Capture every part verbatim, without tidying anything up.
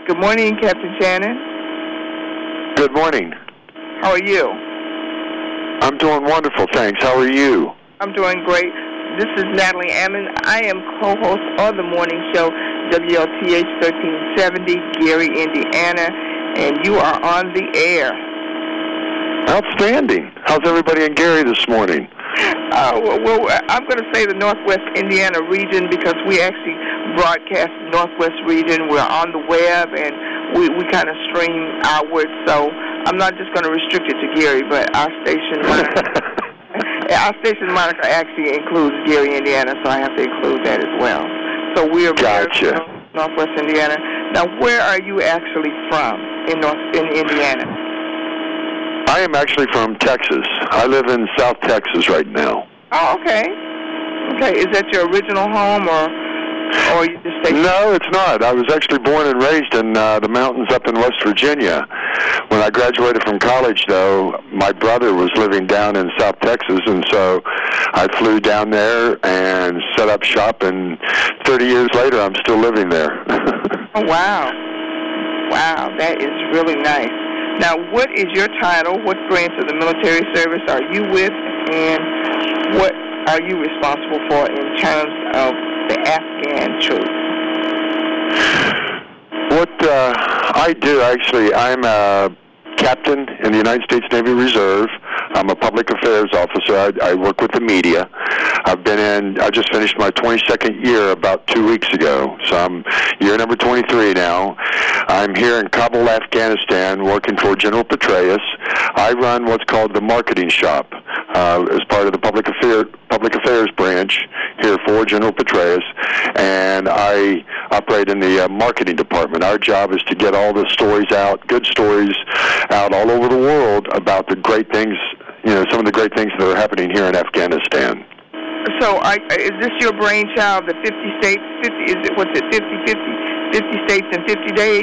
Good morning, Captain Shannon. Good morning. How are you? I'm doing wonderful, thanks. How are you? I'm doing great. This is Natalie Ammon. I am co-host of the morning show, W L T H thirteen seventy, Gary, Indiana, and you are on the air. Outstanding. How's everybody in Gary this morning? Uh, well, well, I'm going to say the Northwest Indiana region because we actually broadcast the Northwest region. We're on the web, and we, we kind of stream outward. So I'm not just going to restrict it to Gary, but our station, Monica, our station, Monica, actually includes Gary, Indiana, so I have to include that as well. So we are gotcha. Northwest Indiana. Now, where are you actually from in North in Indiana? I am actually from Texas. I live in South Texas right now. Oh, okay. Okay, is that your original home, or or you just stay? No, it's not. I was actually born and raised in uh, the mountains up in West Virginia. When I graduated from college, though, my brother was living down in South Texas, and so I flew down there and set up shop, and thirty years later, I'm still living there. Oh, wow. Wow, that is really nice. Now, what is your title? What branch of the military service are you with? And what are you responsible for in terms of the Afghan troops? What uh, I do, actually, I'm a captain in the United States Navy Reserve. I'm a public affairs officer. I, I work with the media. I've been in, I just finished my twenty-second year about two weeks ago. So I'm year number twenty-three now. I'm here in Kabul, Afghanistan, working for General Petraeus. I run what's called the marketing shop uh, as part of the public, affair, public affairs branch here for General Petraeus. And I operate in the uh, marketing department. Our job is to get all the stories out, good stories out all over the world about the great things, you know, some of the great things that are happening here in Afghanistan. So I, is this your brainchild, the fifty states, fifty, is it, what's it, fifty, fifty, fifty states in fifty days?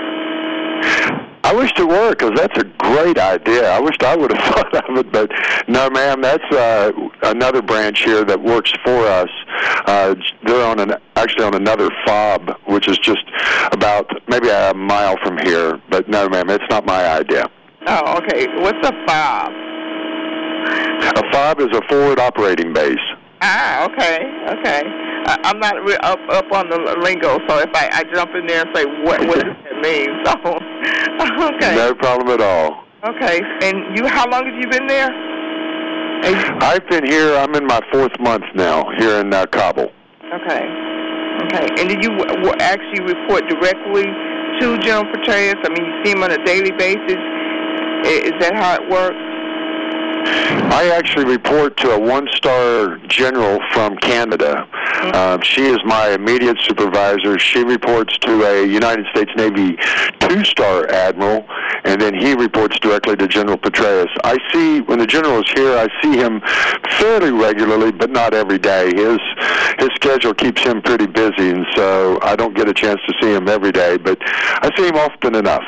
I wish it were, because that's a great idea. I wished I would have thought of it, but no, ma'am, that's uh, another branch here that works for us. Uh, they're on an, actually on another fob, which is just about maybe a mile from here, but no, ma'am, it's not my idea. Oh, okay. What's a fob? A fob is a forward operating base. Ah, okay, okay. Uh, I'm not re- up up on the lingo, so if I, I jump in there and say, what, what does that mean? So, okay. No problem at all. Okay, and you, how long have you been there? You- I've been here, I'm in my fourth month now, here in uh, Kabul. Okay, okay. And did you w- w- actually report directly to General Petraeus? I mean, you see him on a daily basis. Is that how it works? I actually report to a one-star general from Canada. Mm-hmm. Uh, she is my immediate supervisor. She reports to a United States Navy two-star admiral, and then he reports directly to General Petraeus. I see, when the general is here, I see him fairly regularly, but not every day. His his schedule keeps him pretty busy, and so I don't get a chance to see him every day, but I see him often enough.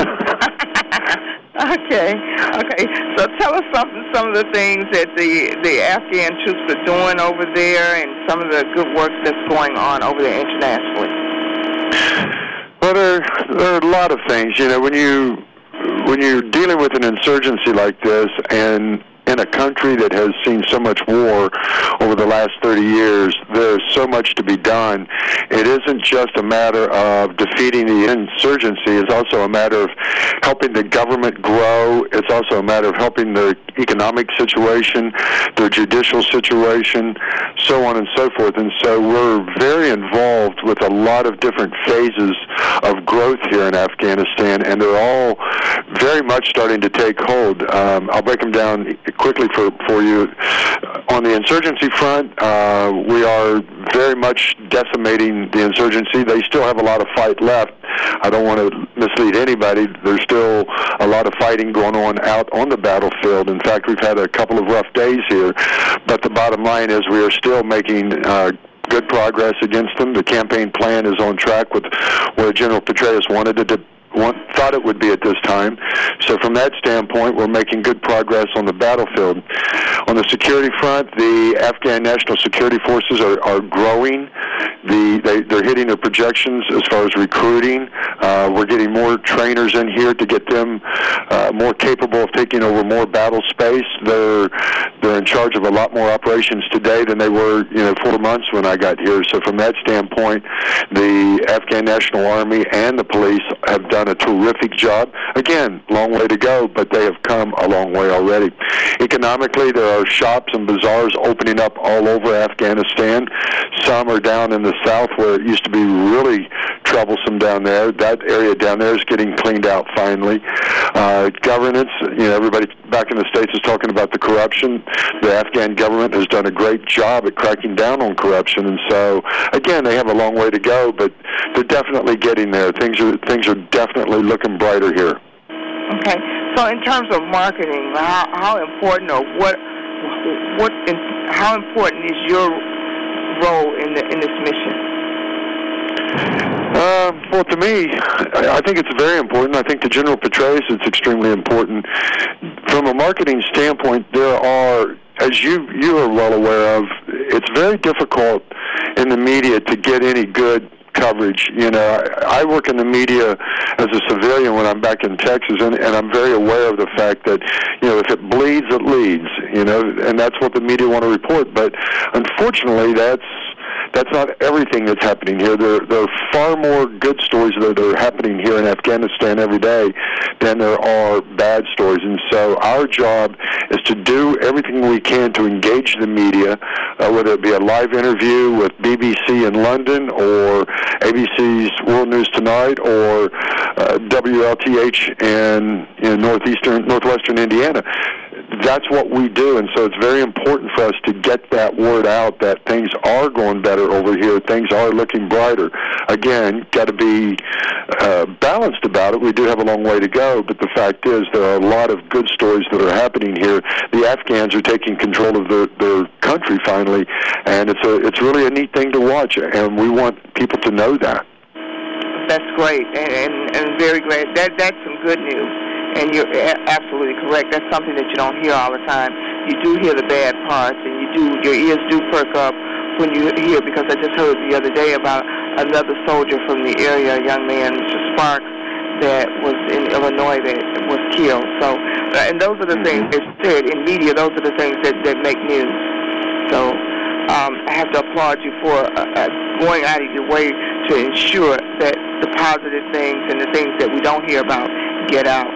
Okay, okay. So tell us something, some of the things that the, the Afghan troops are doing over there and some of the good work that's going on over there internationally. Well, there, there are a lot of things. You know, when, you, when you're dealing with an insurgency like this and in a country that has seen so much war over the last thirty years, there's so much to be done. It isn't just a matter of defeating the insurgency. It's also a matter of helping the government grow. It's also a matter of helping their economic situation, their judicial situation, so on and so forth. And so we're very involved with a lot of different phases of growth here in Afghanistan, and they're all very much starting to take hold. Um, I'll break them down quickly for, for you. On the insurgency front, uh, we are very much decimating the insurgency. They still have a lot of fight left. I don't want to mislead anybody. There's still a lot of fighting going on out on the battlefield. In fact, we've had a couple of rough days here. But the bottom line is we are still making uh, good progress against them. The campaign plan is on track with where General Petraeus wanted it to want, thought it would be at this time. So from that standpoint, we're making good progress on the battlefield. On the security front, the Afghan National Security Forces are, are growing. The, they, they're hitting their projections as far as recruiting. Uh, we're getting more trainers in here to get them uh, more capable of taking over more battle space. They're they're in charge of a lot more operations today than they were, you know, four months when I got here. So from that standpoint, the Afghan National Army and the police have done a terrific job. Again, long way to go, but they have come a long way already. Economically, there are shops and bazaars opening up all over Afghanistan. Some are down in the south where it used to be really troublesome down there. That area down there is getting cleaned out finally. Uh, governance, you know, everybody back in the States is talking about the corruption. The Afghan government has done a great job at cracking down on corruption, and so, again, they have a long way to go, but they're definitely getting there. Things are, things are definitely looking brighter here. Okay. So in terms of marketing, how, how important or what, what, how important is your role in the in this mission? Uh, well, to me, I think it's very important. I think to General Petraeus, it's extremely important. From a marketing standpoint, there are, as you you are well aware of, it's very difficult in the media to get any good coverage. You know, I work in the media as a civilian when I'm back in Texas, and, and I'm very aware of the fact that, you know, if it bleeds, it leads, you know, and that's what the media want to report. But unfortunately, that's That's not everything that's happening here. There, there are far more good stories that are happening here in Afghanistan every day than there are bad stories. And so our job is to do everything we can to engage the media, uh, whether it be a live interview with B B C in London or A B C's World News Tonight or uh, W L T H in, in northeastern, northwestern Indiana. That's what we do, and so it's very important for us to get that word out that things are going better over here, things are looking brighter. Again, got to be uh, balanced about it. We do have a long way to go, but the fact is there are a lot of good stories that are happening here. The Afghans are taking control of their, their country finally, and it's a it's really a neat thing to watch, and we want people to know that. That's great, and, and, and very great. That That's some good news. And you're absolutely correct. That's something that you don't hear all the time. You do hear the bad parts, and you do your ears do perk up when you hear, because I just heard the other day about another soldier from the area, a young man, Mister Sparks, that was in Illinois that was killed. So, uh, and those are the things that said in media. Those are the things that, that make news. So, um, I have to applaud you for uh, uh, going out of your way to ensure that the positive things and the things that we don't hear about get out.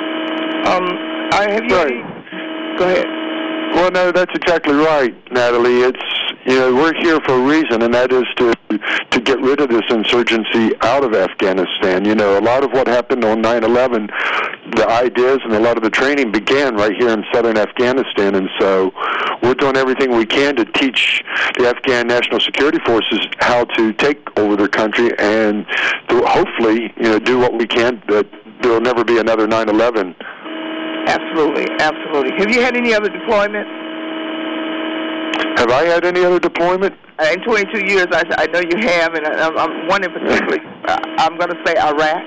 Um, I have you. Right. Go ahead. Well, no, that's exactly right, Natalie. It's, you know, we're here for a reason, and that is to to get rid of this insurgency out of Afghanistan. You know, a lot of what happened on nine eleven, the ideas and a lot of the training began right here in southern Afghanistan, and so we're doing everything we can to teach the Afghan National Security Forces how to take over their country and to hopefully, you know, do what we can that there will never be another nine eleven. Absolutely, absolutely. Have you had any other deployments? Have I had any other deployment? Uh, in twenty-two years, I, I know you have, and I, I'm one in particular. uh, I'm going to say Iraq.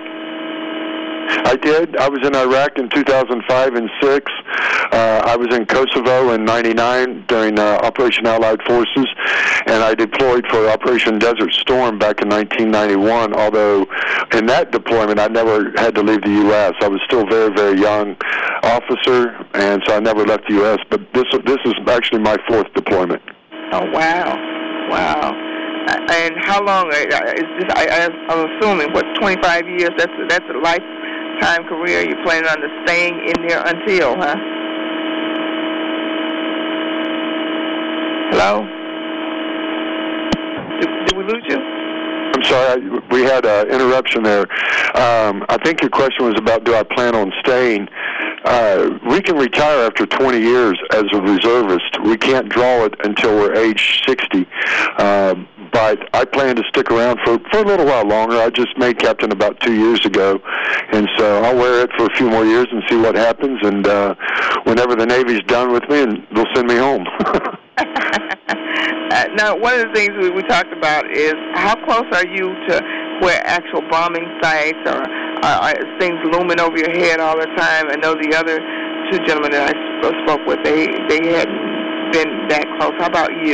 I did. I was in Iraq in two thousand five and six. Uh, I was in Kosovo in ninety-nine during uh, Operation Allied Forces, and I deployed for Operation Desert Storm back in nineteen ninety-one, although in that deployment I never had to leave the U S I was still a very, very young officer, and so I never left the U S But this this is actually my fourth deployment. Oh, wow. Wow. Uh, and how long? Uh, is this, I, I'm assuming, what, twenty-five years? That's, that's a lifetime career. You're planning on staying in there until, huh? Hello? Did, did we lose you? I'm sorry, I, we had an interruption there. Um, I think your question was about, do I plan on staying? Uh, we can retire after twenty years as a reservist. We can't draw it until we're age sixty. Uh, but I plan to stick around for, for a little while longer. I just made captain about two years ago, and so I'll wear it for a few more years and see what happens. And uh, whenever the Navy's done with me, and they'll send me home. uh, now, one of the things we, we talked about is how close are you to where actual bombing sites or uh, things looming over your head all the time. I know the other two gentlemen that I sp- spoke with, they, they hadn't been that close. How about you?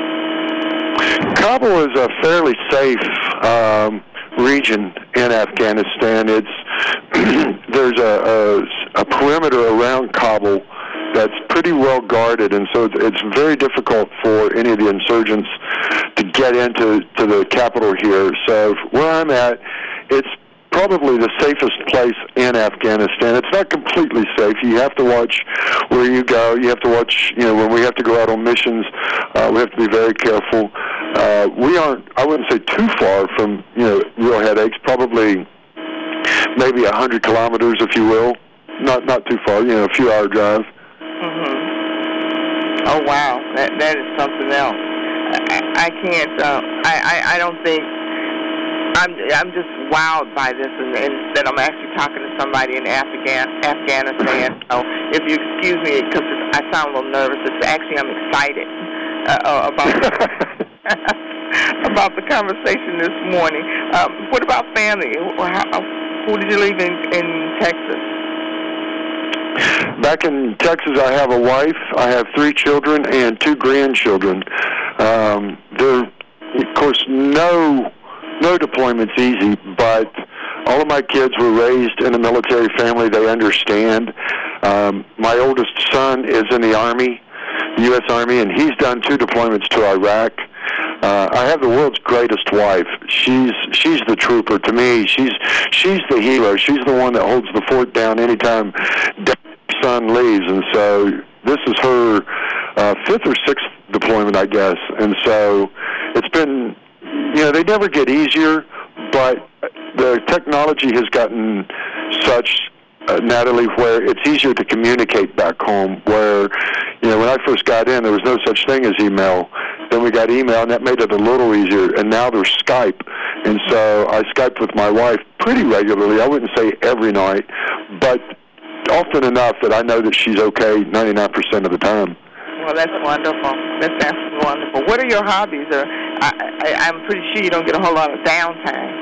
Kabul is a fairly safe um, region in Afghanistan. It's there's a, a, a perimeter around Kabul that's pretty well guarded, and so it's very difficult for any of the insurgents to get into to the capital here. So where I'm at, it's probably the safest place in Afghanistan. It's not completely safe. You have to watch where you go. You have to watch, you know, when we have to go out on missions, uh, we have to be very careful. Uh, we aren't, I wouldn't say too far from, you know, real headaches, probably maybe a hundred kilometers, if you will. Not not too far, you know, a few hour drive. Mm-hmm. Oh, wow. That that is something else. I, I can't, uh, I, I, I don't think, I'm I'm just wowed by this, and, and that I'm actually talking to somebody in Afghan, Afghanistan. So if you excuse me, because I sound a little nervous, it's actually I'm excited uh, about about the conversation this morning. Um, what about family? How, who did you leave in, in Texas? Back in Texas, I have a wife, I have three children, and two grandchildren. Um, they're, of course, no... No deployment's easy, but all of my kids were raised in a military family. They understand. Um, my oldest son is in the Army, the U S Army, and he's done two deployments to Iraq. Uh, I have the world's greatest wife. She's she's the trooper to me. She's she's the hero. She's the one that holds the fort down anytime Dad's son leaves, and so this is her uh, fifth or sixth deployment, I guess. And so it's been. You know, they never get easier, but the technology has gotten such, uh, Natalie, where it's easier to communicate back home, where, you know, when I first got in, there was no such thing as email. Then we got email, and that made it a little easier, and now there's Skype. And so I Skype with my wife pretty regularly. I wouldn't say every night, but often enough that I know that she's okay ninety-nine percent of the time. Well, that's wonderful. That's absolutely wonderful. What are your hobbies? Or I, I, I'm pretty sure you don't get a whole lot of downtime.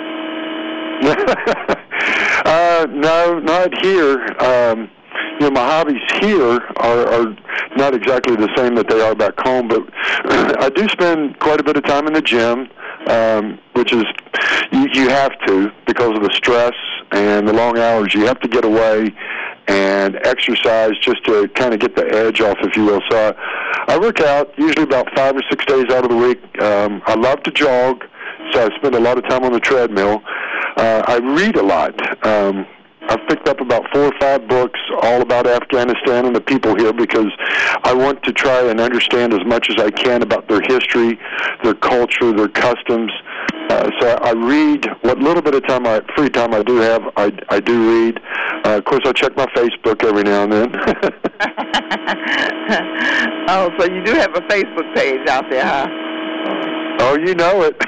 uh, no, not here. Um, you know, my hobbies here are, are not exactly the same that they are back home, but I do spend quite a bit of time in the gym, um, which is, you, you have to because of the stress and the long hours. You have to get away and exercise just to kind of get the edge off, if you will. So I, I work out usually about five or six days out of the week. Um, I love to jog, so I spend a lot of time on the treadmill. Uh, I read a lot. Um, I've picked up about four or five books all about Afghanistan and the people here because I want to try and understand as much as I can about their history, their culture, their customs. Uh, so I read what little bit of time, I, free time I do have, I, I do read. Uh, of course, I check my Facebook every now and then. Oh, so you do have a Facebook page out there, huh? Oh, you know it.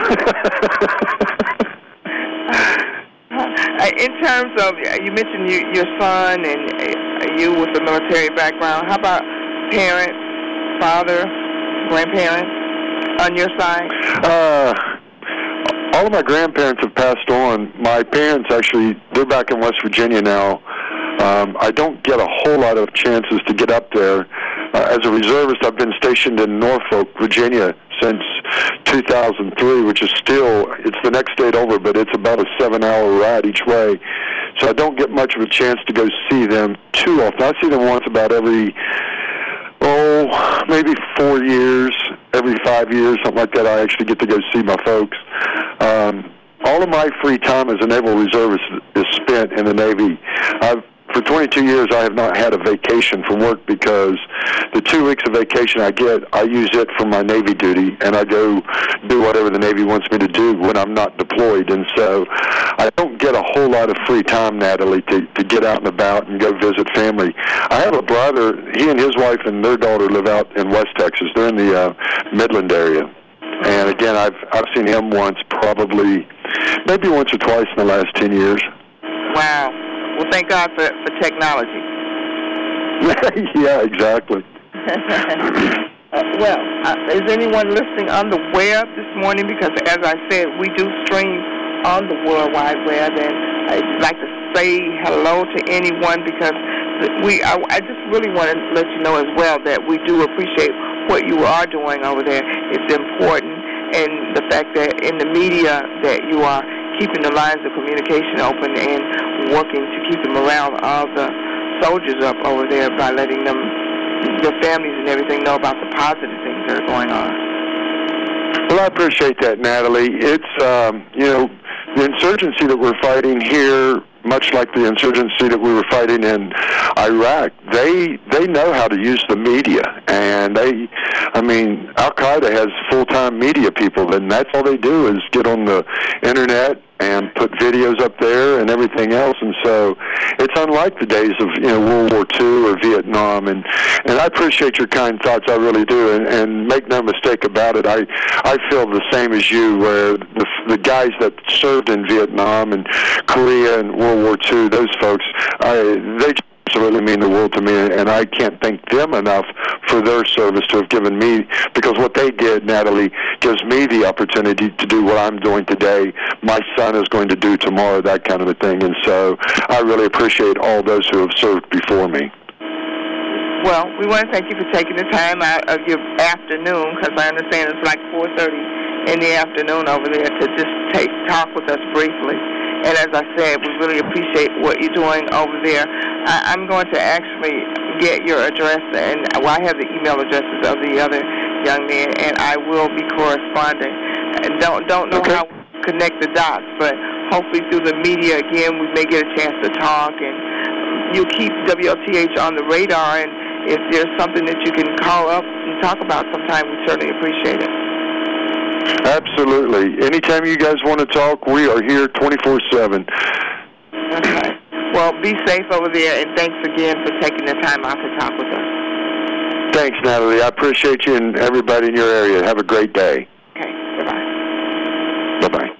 In terms of, you mentioned you, your son and you with the military background. How about parents, father, grandparents on your side? Uh, all of my grandparents have passed on. My parents actually, they're back in West Virginia now. Um, I don't get a whole lot of chances to get up there. Uh, as a reservist, I've been stationed in Norfolk, Virginia since two thousand three, which is still, it's the next state over, but it's about a seven-hour ride each way. So I don't get much of a chance to go see them too often. I see them once about every, oh, maybe four years, every five years, something like that. I actually get to go see my folks. Um, all of my free time as a naval reservist is spent in the Navy. I've For twenty-two years, I have not had a vacation from work because the two weeks of vacation I get, I use it for my Navy duty, and I go do whatever the Navy wants me to do when I'm not deployed. And so I don't get a whole lot of free time, Natalie, to, to get out and about and go visit family. I have a brother. He and his wife and their daughter live out in West Texas. They're in the uh, Midland area. And, again, I've, I've seen him once, probably maybe once or twice in the last ten years. Wow. Well, thank God for, for technology. Yeah, exactly. uh, well, uh, is anyone listening on the web this morning? Because, as I said, we do stream on the World Wide Web, and if you'd like to say hello to anyone because we. I, I just really want to let you know as well that we do appreciate what you are doing over there. It's important, and the fact that in the media that you are keeping the lines of communication open and working to keep the morale of the soldiers up over there by letting them, their families and everything, know about the positive things that are going on. Well, I appreciate that, Natalie. It's, um, you know, the insurgency that we're fighting here, much like the insurgency that we were fighting in Iraq, they they know how to use the media. And they, I mean, Al-Qaeda has full-time media people, and that's all they do is get on the Internet and put videos up there and everything else. And so it's unlike the days of, you know, World War Two or Vietnam. And, and I appreciate your kind thoughts, I really do. And, and make no mistake about it, I, I feel the same as you, where the, the guys that served in Vietnam and Korea and World War Two, those folks, I, they absolutely mean the world to me, and I can't thank them enough for their service to have given me, because what they did, Natalie, gives me the opportunity to do what I'm doing today, my son is going to do tomorrow, that kind of a thing. And so I really appreciate all those who have served before me. Well, we want to thank you for taking the time out of your afternoon, because I understand it's like four thirty in the afternoon over there, to just take talk with us briefly. And as I said, we really appreciate what you're doing over there. I, I'm going to actually get your address, and well, I have the email addresses of the other young men, and I will be corresponding. And don't don't know okay. how to connect the dots, but hopefully through the media again, we may get a chance to talk, and you'll keep W L T H on the radar. And if there's something that you can call up and talk about sometime, we certainly appreciate it. Absolutely. Anytime you guys want to talk, we are here twenty-four seven. Okay. Well, be safe over there, and thanks again for taking the time out to talk with us. Thanks, Natalie. I appreciate you and everybody in your area. Have a great day. Okay. Bye-bye. Bye-bye.